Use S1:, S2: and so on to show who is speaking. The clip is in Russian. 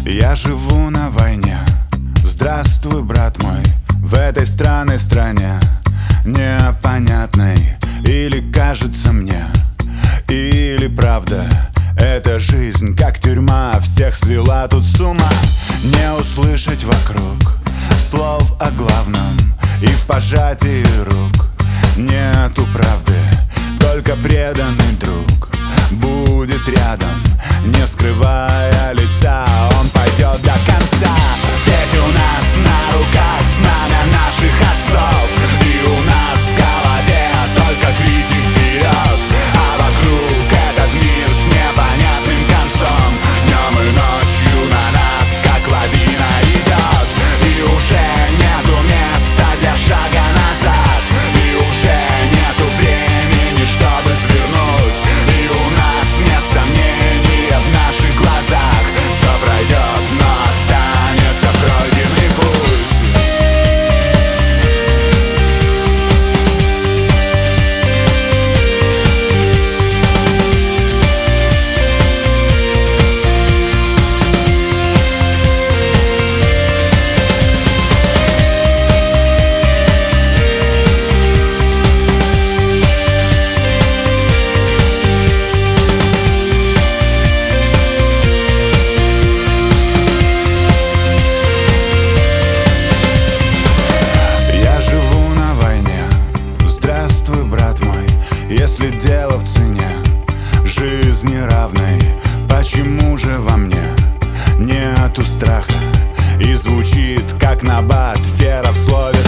S1: Я живу на войне. Здравствуй, брат мой, в этой странной стране, непонятной, или кажется мне, или правда. Эта жизнь, как тюрьма, всех свела тут с ума. Не услышать вокруг слов о главном, и в пожатии рук нету правды. Только преданный друг будет рядом, не скрывая лица, он пойдет до конца. Ведь у нас на руках знамя наших отцов, и у нас в голове только крики вперед, а вокруг этот мир с непонятным концом. Днем и ночью на нас, как лавина, идет, и уже нету места для шага назад, и уже нету времени, чтобы свернуть, и у нас нет сомнений в наших глазах. Все пройдет, но останется пройденный путь. Если дело в цене жизни равной, почему же во мне нету страха? И звучит как набат, вера в слове